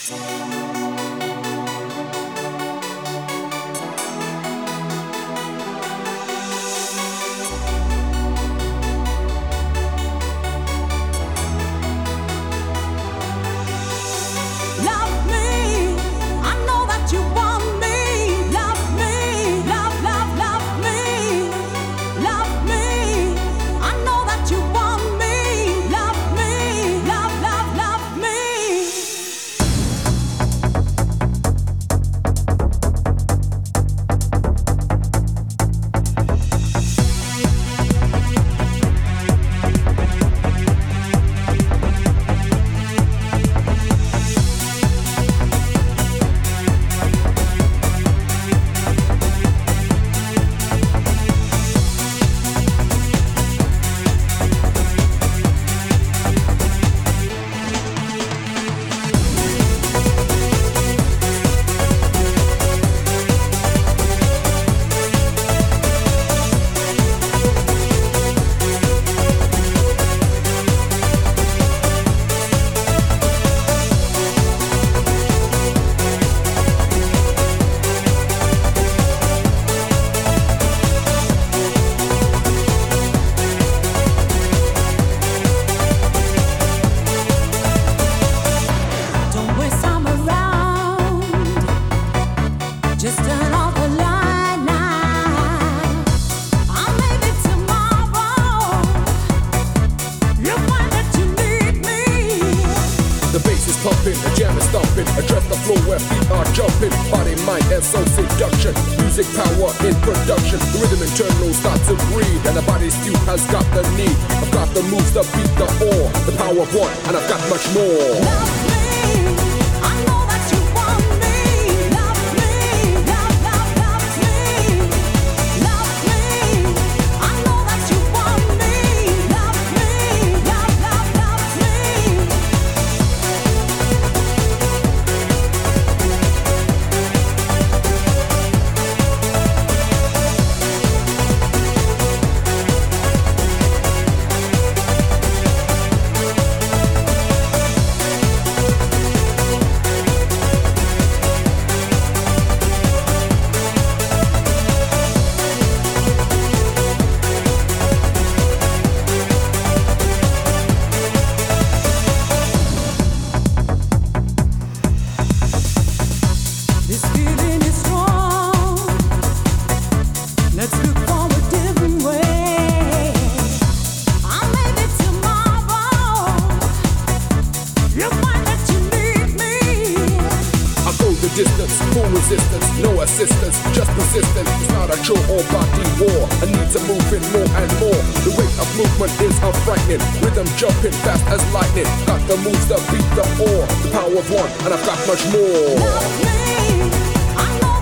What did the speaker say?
And I've got much more. Love me, I know that you want me. Love me, love, love, love me. Love me, I know that you want me. Love me, love, love, love me. Rhythm jumping fast as lightning. Got the moves that beat the ore. The power of one, and I've got much more. Love me, I know